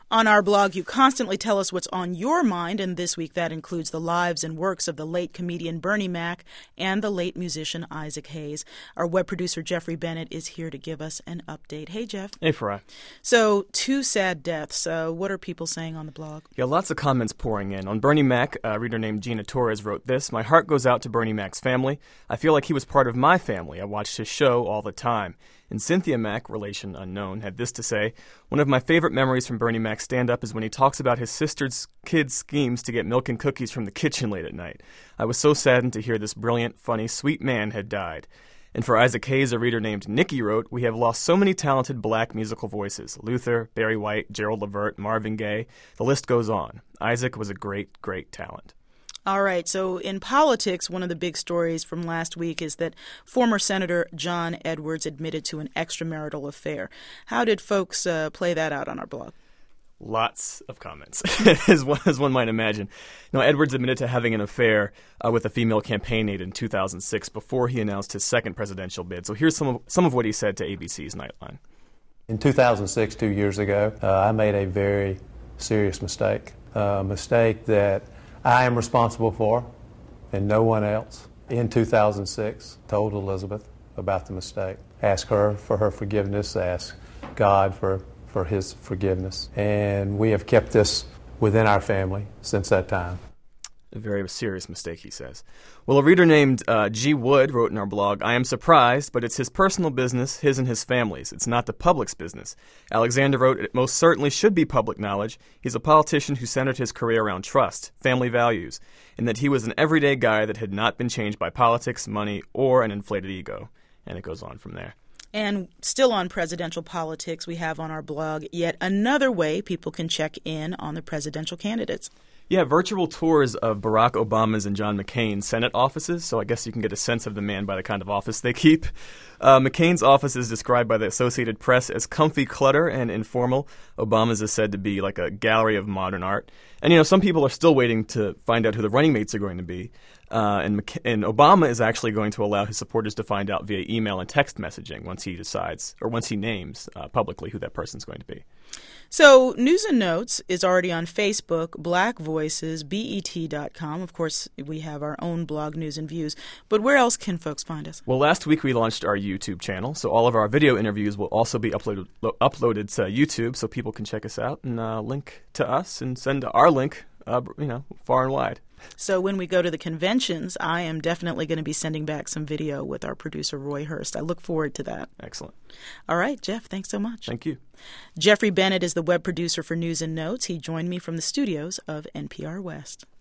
On our blog, you constantly tell us what's on your mind, and this week that includes the lives and works of the late comedian Bernie Mac and the late musician Isaac Hayes. Our web producer Jeffrey Bennett is here to give us an update. Hey, Jeff. Hey, Farai. So, two sad deaths. What are people saying on the blog? Yeah, lots of comments pouring in. On Bernie Mac, a reader named Gina Torres wrote this: "My heart goes out to Bernie Mac's family. I feel like he was part of my family. I watched his show all the time." And Cynthia Mac, relation unknown, had this to say: "One of my favorite memories from Bernie Mac's stand-up is when he talks about his sister's kids' schemes to get milk and cookies from the kitchen late at night. I was so saddened to hear this brilliant, funny, sweet man had died." And for Isaac Hayes, a reader named Nikki wrote, "We have lost so many talented black musical voices. Luther, Barry White, Gerald Levert, Marvin Gaye. The list goes on. Isaac was a great, great talent." All right, so in politics, one of the big stories from last week is that former Senator John Edwards admitted to an extramarital affair. How did folks play that out on our blog? Lots of comments, as one might imagine. Now, Edwards admitted to having an affair with a female campaign aide in 2006 before he announced his second presidential bid. So here's some of what he said to ABC's Nightline. In 2006, 2 years ago, I made a very serious mistake, a mistake that I am responsible for and no one else. In 2006, told Elizabeth about the mistake. Asked her for her forgiveness, asked God for his forgiveness. And we have kept this within our family since that time. A very serious mistake, he says. Well, a reader named G. Wood wrote in our blog, "I am surprised, but it's his personal business, his and his family's. It's not the public's business." Alexander wrote, "It most certainly should be public knowledge. He's a politician who centered his career around trust, family values, and that he was an everyday guy that had not been changed by politics, money, or an inflated ego." And it goes on from there. And still on presidential politics, we have on our blog yet another way people can check in on the presidential candidates. Yeah, virtual tours of Barack Obama's and John McCain's Senate offices, so I guess you can get a sense of the man by the kind of office they keep. McCain's office is described by the Associated Press as comfy clutter and informal. Obama's is said to be like a gallery of modern art. And, some people are still waiting to find out who the running mates are going to be. And Obama is actually going to allow his supporters to find out via email and text messaging once he decides, or once he names publicly who that person's going to be. So News and Notes is already on Facebook, Black Voices, BET.com. Of course, we have our own blog, News and Views. But where else can folks find us? Well, last week we launched our YouTube channel, so all of our video interviews will also be uploaded to YouTube, so people can check us out and link to us and send our link, far and wide. So when we go to the conventions, I am definitely going to be sending back some video with our producer, Roy Hurst. I look forward to that. Excellent. All right, Jeff, thanks so much. Thank you. Jeffrey Bennett is the web producer for News and Notes. He joined me from the studios of NPR West.